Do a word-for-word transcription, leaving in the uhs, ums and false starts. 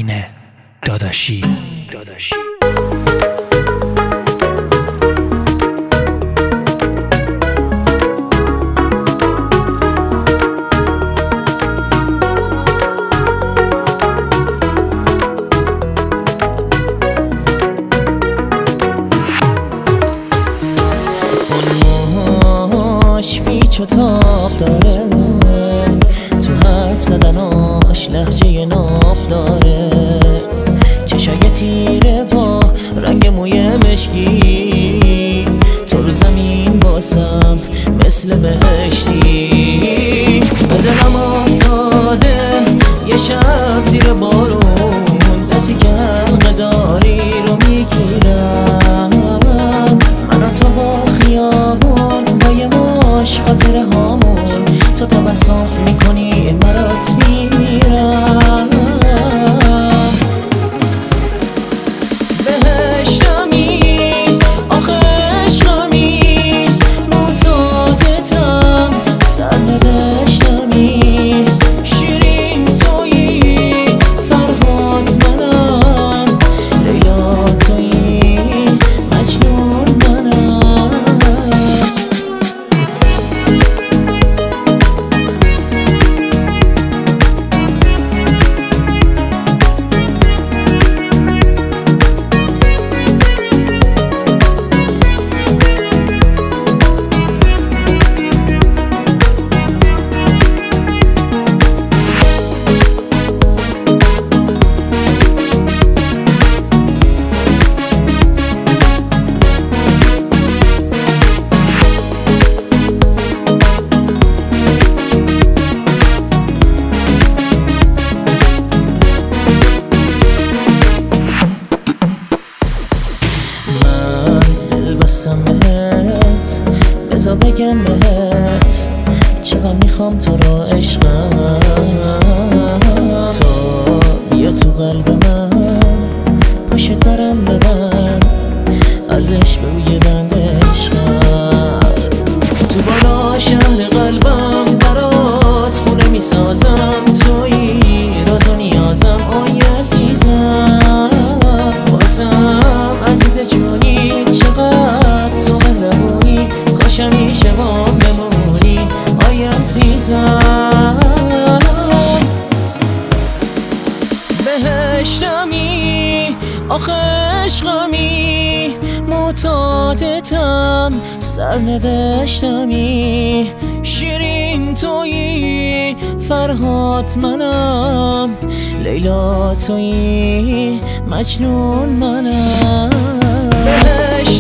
داداشی داداشی پیچ و تاب داره، تو حرف زدناش لهجه ناب داره، چشای تیره با رنگ موی مشکی، تو رو زمین واسم مثل بهشتی. به دلم افتاده یه شب زیر بارون، دستی که حلقه داری رو میگیرم، من و تو با خیابون با یه ماش خاطره هامون، تو تبسم میکنی مرات میمیرم. بهشتمی آخه عشقمی، معتادتم سرنوشتمی، شیرین تویی فرهاد منم، لیلا تویی مجنون منم. بستم بهت بذار بگم بهت چقدر میخوام تو رو عشقم، تو بیا تو قلب من پشت درم ببند، ارزش بگو یه بند عشقم، تو بالا شهر قلبم برات خونه میسازم، تویی راز و نیازم آی عزیزم، واسم عزیز جونی چقدر تو مهربونی، کاش همیشه با بمونی آی عزیزم. بهشتمی آخه عشقمی، معتادتم سرنوشتمی، شیرین تویی فرهاد منم، لیلا تویی مجنون منم.